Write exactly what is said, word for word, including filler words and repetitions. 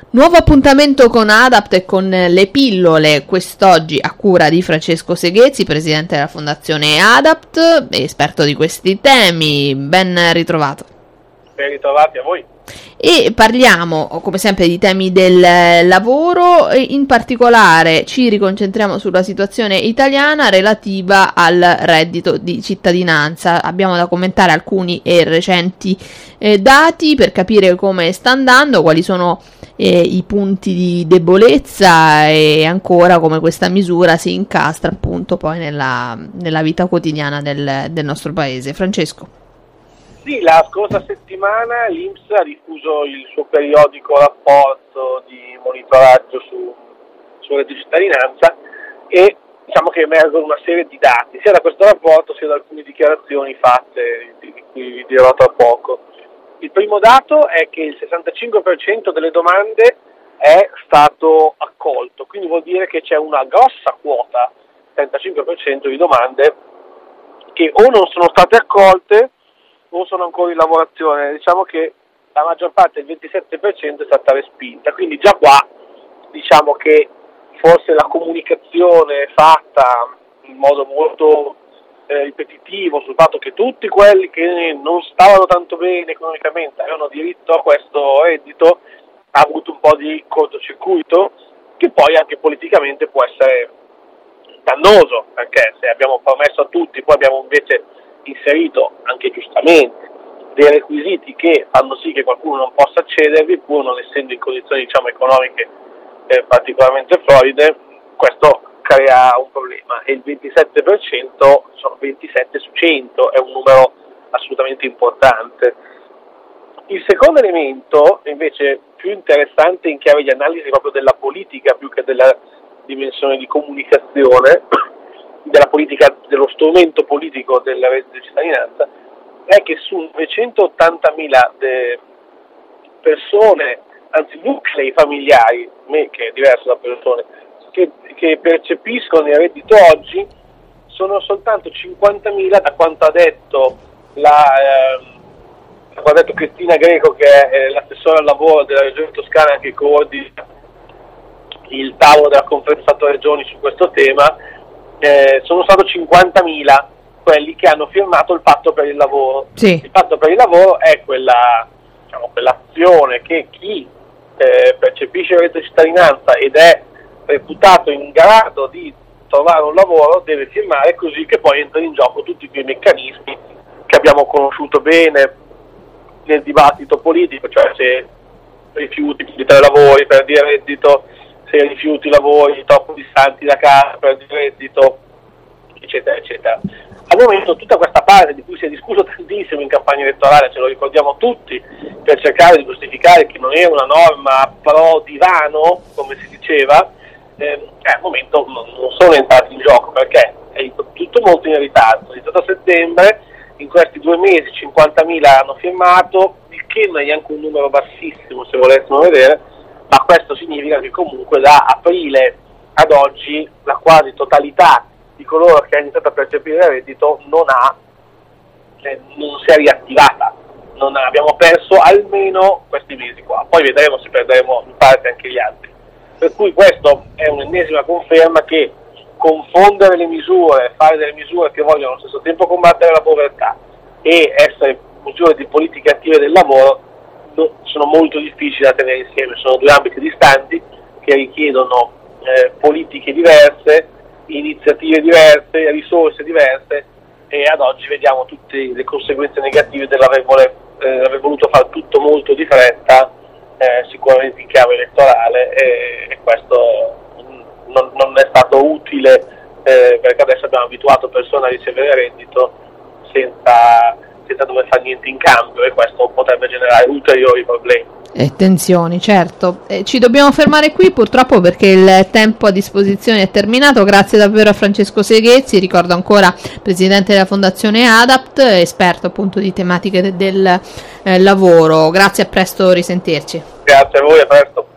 Nuovo appuntamento con ADAPT e con le pillole, quest'oggi a cura di Francesco Seghezzi, presidente della Fondazione ADAPT, esperto di questi temi. Ben ritrovato. Ben ritrovati a voi. E parliamo come sempre di temi del lavoro, e in particolare ci riconcentriamo sulla situazione italiana relativa al reddito di cittadinanza. Abbiamo da commentare alcuni e recenti eh, dati per capire come sta andando, quali sono eh, i punti di debolezza e ancora come questa misura si incastra appunto poi nella, nella vita quotidiana del, del nostro paese. Francesco. Sì, la scorsa settimana l'I N P S ha diffuso il suo periodico rapporto di monitoraggio su, su reddito di cittadinanza e diciamo che emergono una serie di dati, sia da questo rapporto sia da alcune dichiarazioni fatte, di cui vi dirò tra poco. Il primo dato è che il sessantacinque per cento delle domande è stato accolto, quindi vuol dire che c'è una grossa quota, trentacinque per cento di domande, che o non sono state accolte o sono ancora in lavorazione. Diciamo che la maggior parte, il ventisette per cento, è stata respinta, quindi già qua diciamo che forse la comunicazione fatta in modo molto eh, ripetitivo sul fatto che tutti quelli che non stavano tanto bene economicamente avevano diritto a questo reddito ha avuto un po' di cortocircuito, che poi anche politicamente può essere dannoso, perché se abbiamo promesso a tutti, poi abbiamo invece inserito, anche giustamente, dei requisiti che fanno sì che qualcuno non possa accedervi, pur non essendo in condizioni diciamo economiche eh, particolarmente floride, questo crea un problema. E il ventisette per cento sono ventisette su cento, è un numero assolutamente importante. Il secondo elemento, invece più interessante in chiave di analisi proprio della politica più che della dimensione di comunicazione, della politica, dello strumento politico della reddito di cittadinanza, è che su novecentottantamila persone, anzi nuclei familiari, me che è diverso da persone, che, che percepiscono il reddito oggi, sono soltanto cinquantamila, da quanto ha detto la eh, da quanto ha detto Cristina Greco, che è eh, l'assessore al lavoro della Regione Toscana, che coordina il tavolo della Conferenza Stato-Regioni su questo tema. Eh, sono stato cinquantamila quelli che hanno firmato il patto per il lavoro. Sì. Il patto per il lavoro è quella, diciamo, quell'azione che chi eh, percepisce il reddito di cittadinanza ed è reputato in grado di trovare un lavoro deve firmare, così che poi entrano in gioco tutti quei meccanismi che abbiamo conosciuto bene nel dibattito politico, cioè se rifiuti di tre lavori per dire reddito, se rifiuti lavori troppo distanti da casa per il reddito, eccetera, eccetera. Al momento tutta questa parte di cui si è discusso tantissimo in campagna elettorale, ce lo ricordiamo tutti, per cercare di giustificare che non era una norma pro divano, come si diceva, eh, al momento non, non sono entrati in gioco, perché è tutto molto in ritardo. Il diciotto settembre, in questi due mesi, cinquantamila hanno firmato, il che non è neanche un numero bassissimo se volessimo vedere, ma questo significa che comunque da aprile ad oggi la quasi totalità di coloro che hanno iniziato a percepire il reddito non ha, cioè, non si è riattivata, non ha, abbiamo perso almeno questi mesi qua, poi vedremo se perderemo in parte anche gli altri. Per cui questo è un'ennesima conferma che confondere le misure, fare delle misure che vogliono allo stesso tempo combattere la povertà e essere misure di politiche attive del lavoro sono molto difficili da tenere insieme, sono due ambiti distanti che richiedono eh, politiche diverse, iniziative diverse, risorse diverse, e ad oggi vediamo tutte le conseguenze negative dell'aver vole, eh, aver voluto fare tutto molto di fretta, eh, sicuramente in chiave elettorale, e, e questo non, non è stato utile eh, perché adesso abbiamo abituato persone a ricevere reddito senza senza dover fare niente in cambio, e questo potrebbe generare ulteriori problemi. E tensioni, certo. Eh, ci dobbiamo fermare qui purtroppo perché il tempo a disposizione è terminato. Grazie davvero a Francesco Seghezzi, ricordo ancora presidente della Fondazione ADAPT, esperto appunto di tematiche de- del eh, lavoro. Grazie, a presto, risentirci. Grazie a voi, a presto.